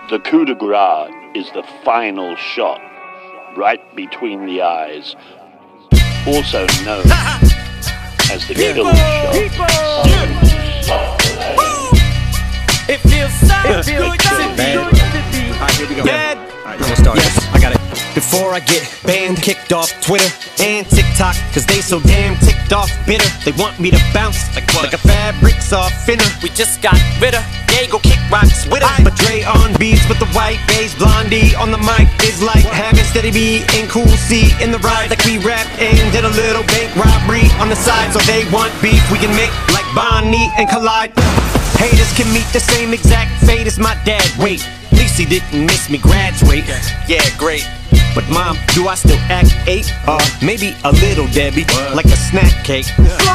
The coup de grace is the final shot, right between the eyes, also known as the kill shot. It feels so good to be. Alright, here we go. Bad. Alright, I'm gonna start. Yes, I got it. Before I get banned, kicked off Twitter and TikTok, cause they so damn ticked off bitter. They want me to bounce like a fabric soft finner. We just got rid of Diego kick rocks with her. But Dre on beats with the white bass blondie on the mic is like having Steady B and Cool C in the ride. Like we rapped and did a little bank robbery on the side. So they want beef, we can make like Bonnie and Collide. Haters can meet the same exact fate as my dad. Wait, at least he didn't miss me graduate. Yeah, great. But mom, do I still act 8? Maybe a little Debbie, like a snack cake.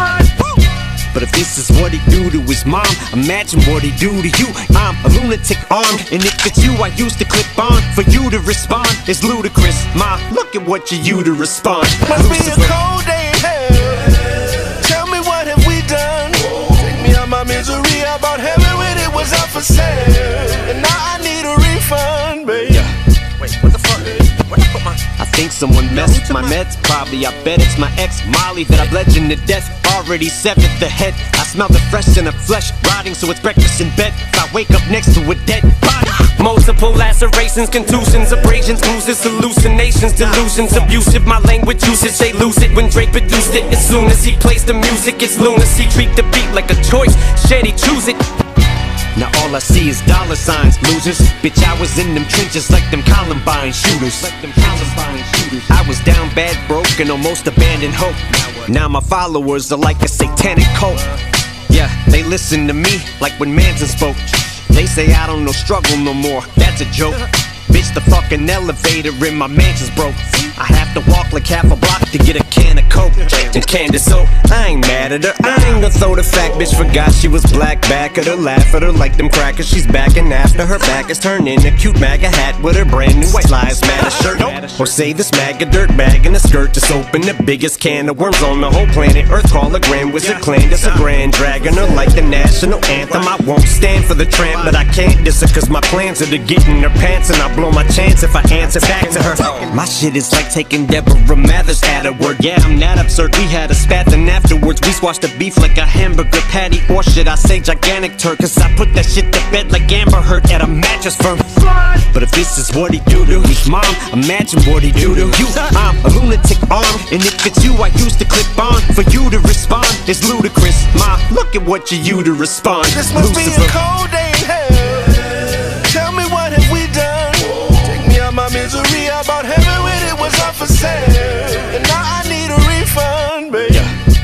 But if this is what he do to his mom, imagine what he do to you. I'm a lunatic armed, and if it's you I used to clip on. For you to respond is ludicrous. Ma, look at what you to respond. Must be a cold day in hell. Tell me what have we done? Take me out my misery. I bought heaven when it was up for sale, and now I need a refund, baby. Wait, what the fuck? Where I put my... I think someone messed my meds. Probably, I bet it's my ex Molly that I bludgeoned to death. Already severed the head. I smell the fresh in the flesh rotting, so it's breakfast in bed. If I wake up next to a dead body. Multiple lacerations, contusions, abrasions, bruises, hallucinations, delusions, abusive. My language usage, they lose it when Drake produced it. As soon as he plays the music, it's lunacy. Treat the beat like a choice, shady choose it. Now all I see is dollar signs, losers. Bitch, I was in them trenches like them Columbine shooters. I was down bad, broke, and almost abandoned hope. Now my followers are like a satanic cult. Yeah, they listen to me like when Manson spoke. They say I don't know struggle no more, that's a joke. Bitch, the fucking elevator in my mansion's broke. I have to walk like half a block to get a can of Coke and Candace soap. I ain't mad at her, I ain't gonna throw the fact. Bitch forgot she was black, back at her, laugh at her like them crackers. She's back and after her back is turned in a cute MAGA hat with her brand new white lives matter shirt. Or say this MAGA dirt bag in a skirt just open the biggest can of worms on the whole planet Earth. Call a Grand Wizard clan, that's a grand dragon her like the national anthem. I won't stand for the tramp, but I can't diss her cause my plans are to get in her pants, and I blow my chance if I answer back to her. My shit is like taking Deborah Mathers at her word. Yeah, I'm that absurd. We had a spat, then afterwards we squashed the beef like a hamburger patty. Or should I say gigantic turd, cause I put that shit to bed like Amber Heard at a mattress firm. But if this is what he do to his mom, imagine what he do to you. I'm a lunatic armed, and if it's you I used to clip on. For you to respond is ludicrous. Ma, look at what you to respond. This must be a cold day in hell. Tell me what have we done? Take me out my misery. I bought heaven when it was up for sale, and now I need a refund, baby.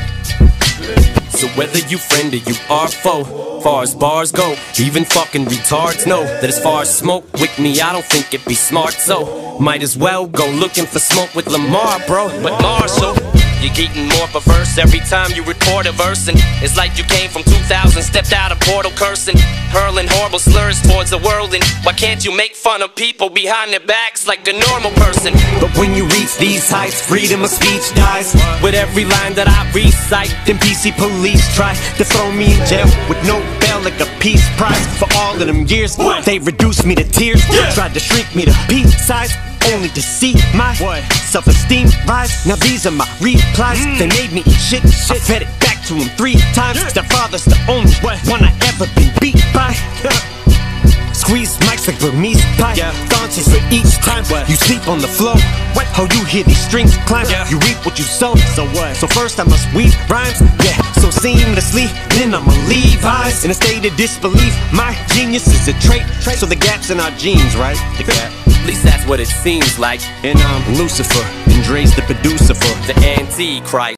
So whether you friend or you are foe, far as bars go, even fucking retards know that as far as smoke with me, I don't think it'd be smart. So might as well go looking for smoke with Lamar, bro. But Marshall, you're getting more perverse every time you report a verse, and it's like you came from 2000, stepped out a portal cursing, hurling horrible slurs towards the world. And why can't you make fun of people behind their backs like a normal person? But when you reach these heights, freedom of speech dies. With every line that I recite, then PC police try to throw me in jail with no bail like a peace prize. For all of them years, they reduced me to tears, tried to shrink me to peace size, only to see my self-esteem rise. Now these are my replies. They made me eat shit. I fed it back to them 3 times. Their father's the only one I ever been beat by. Squeeze mics like Burmese pie. Daunches for each time you sleep on the floor. How you hear these strings climb. You reap what you sow. So first I must weave rhymes. So seamlessly, then I'ma leave eyes in a state of disbelief. My genius is a trait. So the gap's in our genes, right? The gap. At least that's what it seems like. And I'm Lucifer, and Dre's the producer for the Antichrist.